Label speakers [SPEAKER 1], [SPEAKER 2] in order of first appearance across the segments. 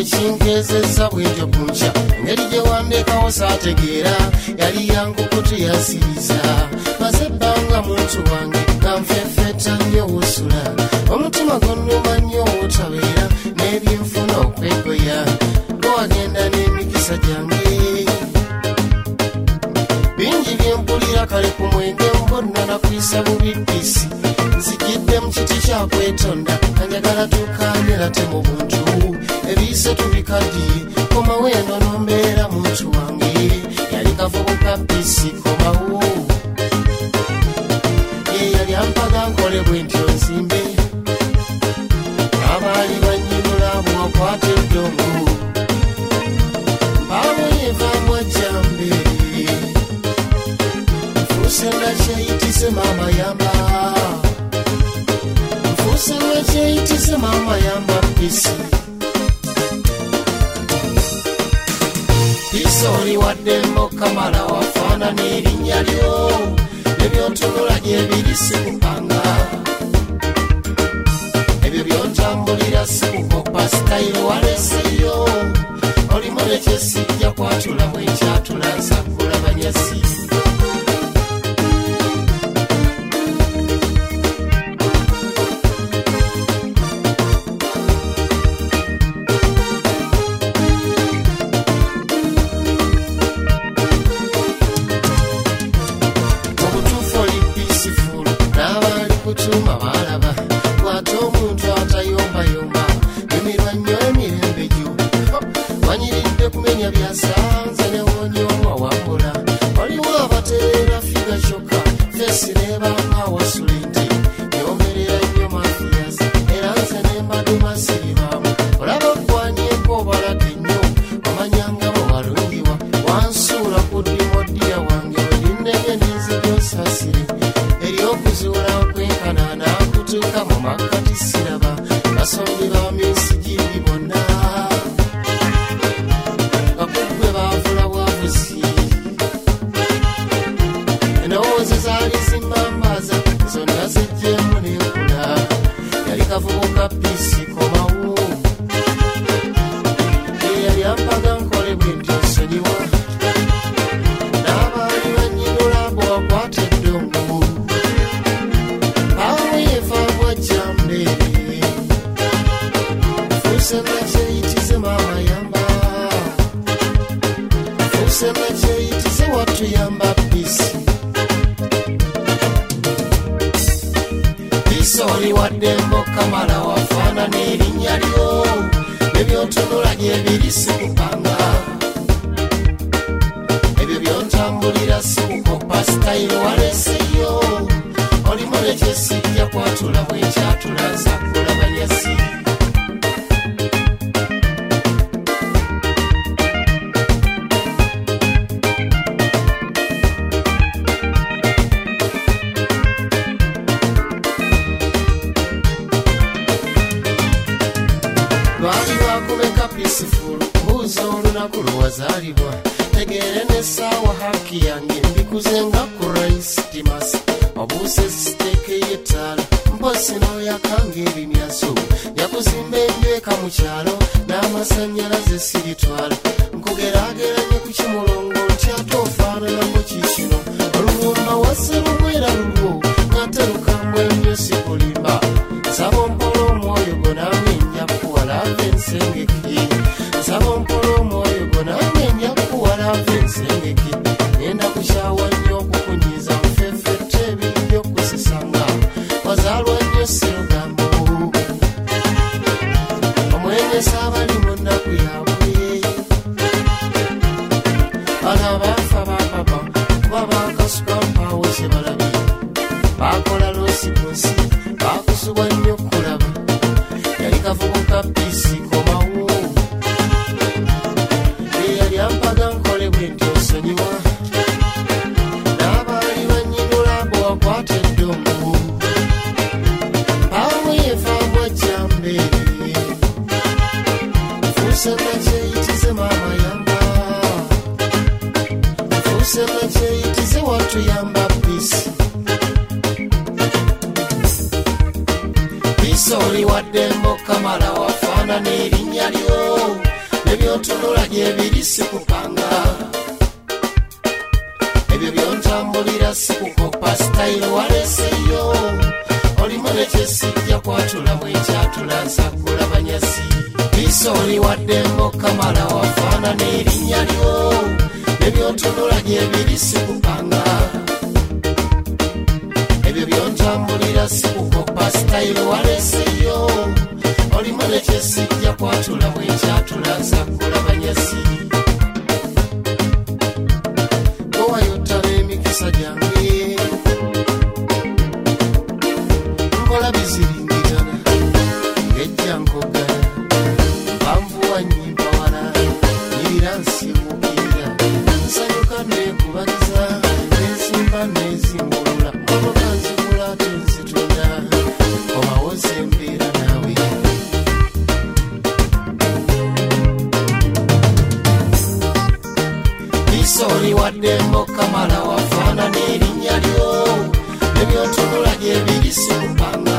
[SPEAKER 1] ekinkezeza bwetyo kunkya engeri gye wandekawo saategeera yali yangu kutuyasiriza maze ebbanga muntu wange nga nfefeta nnyo wosula omutima gonnuma nnyo otabeera n'ebyenfuna okwegoya lwagenda n'emikisa gyange bingi byempulira kale ku mwenge mbonna nakwisa bubipisi nzijidde mu kiti kyakwetonda kanjagala tukanyera te mu buntu ebiyise tubikaddiye komawendo nombeera muntu wange yali kavubuka pisi komawo yeyali ampaga nkole bwentyo nzimbe abaali banyinula bwakwata eddongo mpaaboyevaamu ajjambe nfuuse nga kyeyitise maama yamba nfuuse nga kyeyitise maama yamba pisi pisi oli waddembo kamala wafaanana erinnya lyo ebyontunula gyebiri sikupanga ebyo byontambulira sikukopa sitayiro waleseyo olimu nekyesijja kwatulamu ekyatula nsakula banyasi kutuma balaba kwata omuntu atayombayomba emirwa nnyo emirembe gyo wanyiridde kumenya byasanze newonyomwa wabula waliwo abateera figa kyokka fesi nebanga wasulente nyomerera nnyo mafiyas era nze nembaduma siribaamu olaba kwanyeko obalage nnyo omanyanga bwe walungiwa wansuula ku ddimoddiya wange werinenye n'enzibyosasire eryokuzuula kwenkanaana kutuuka mu makkati siraba basombi ba misigiri bonna bakugwe baavula bwavuzi endowooza zaali zimmambaza zonna zejjeemu nenkula yali kavubuka pisi komawo eyali ampaga nkole bwentyo nsonyiwa n'abaali banyinula bwakwata eddongo fusema kyeyitize maama yamba fusema kyeyitize watuyamba pisi pisi oli waddembo kamala wafaanana erinnya lyo ebyontunula gyebiri sikupanga ebyo byontambulira sikukopa sitayiro waleseyo olimu nekyesijja kwatula bwekyatula nsakula banyasi lwali lwakubeka pisifulu mbuuza olunaku lwewazaalibwa tegeere n'essaawa haki yange mbikuze nga ku raisi timasi obuuse siteeke y'ettaala mposi n'oyakanga ebimyaso yakuzimba enjweka mu kyalo n'amasannyalaze siritwala nkugeraageranye ku kimulongo nti ate ofaananako kikino olulumba wasse lubwera lulwo ng'ate lukambwe ennyo sikulimba nsaba ompola omwoyo go nange njakuwalava ensengeke nsaba ompola omwoyo go nange njakuwalava ensengeke ngenda kukyawa nnyo okukunyiza nfefette ebiri by'okusisanga wazaalwa nnyo sirugambo omwenyesa abali mu nnaku yaabwe bana baafa bapapa kuba bakasuka mpaawo kye balabye bakola loosi ku nsi bakusubwa nnyo kulaba yali kavubuka pisi komawo eyali ampaga nkole bwentyo nsonyiwa n'abaali banyinula bwakwata eddongo mpaawo yevaamu ajjambe fusema kyeyitize maama yamba fusema kyeyitize watuyamba pisi pisi oli waddembo kamala wafaanana erinnya lyo nebyotunula gyebiri sikupanga ebyo byontambulira sikukopa style waleseyo olimu nekyesijja kwatula mwekyatula nsakula banyasi bisoli waddembo kamala wafaanana erinnya lyo nebyotunula gyebiri sikupanga ebyo byontambulira sikukopa style waleseyo olimu nekyesijja kwatula mwekyatula nsakula banyasi gowayotala emikisa gyange nkola biziringitana ngejja nkogala banvuwa nyimpawala nyirira nsiwukirira nsanyuka nekubaliza nezimba nezimbulula omoga nzibula ate nzitunda omawoze embeera naawe bisoli waddembo kamala wafaanana erinnya lyo nebyotunula gyebiri sikupanga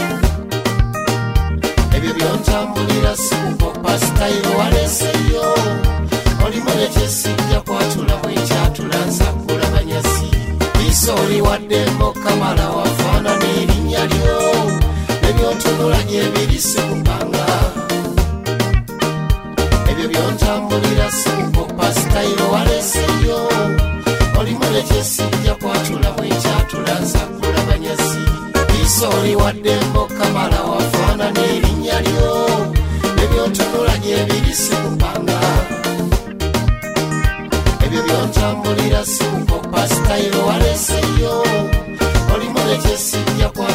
[SPEAKER 1] ebyo byontambulira sikukopa style waleseyo olimu nekyesijja kwatula mwekyatula nsakula banyasi bisoli waddembo kamala wafaanana erinnya lyo nebyotunula gyebiri sikupanga ebyo byontambulira sikukopa style waleseyo olimu nekyesijja kwatula mwekyatula nsakula banyasi bisoli waddembo kamala wafaanana erinnya lyo nebyotunula gyebiri sikupanga ebyo byontambulira sikukopa style waleseyo olimu nekyesijja